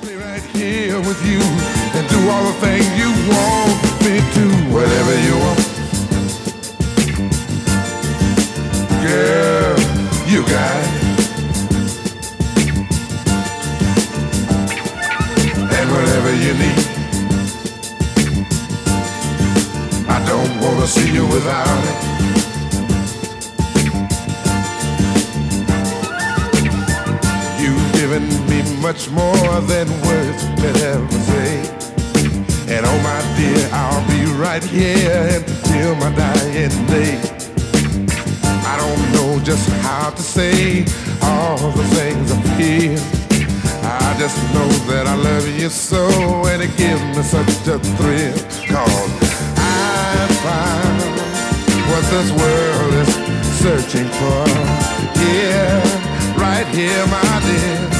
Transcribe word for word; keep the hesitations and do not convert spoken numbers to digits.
Stay right here with you and do all the things you want me to. Whatever you want, girl, you got it. And whatever you need, I don't wanna see you without it. You've given me much more than words could ever say. And oh my dear, I'll be right here until my dying day. I don't know just how to say all the things I feel. I just know that I love you so, and it gives me such a thrill. Cause I found what this world is searching for. Yeah, right here, my dear.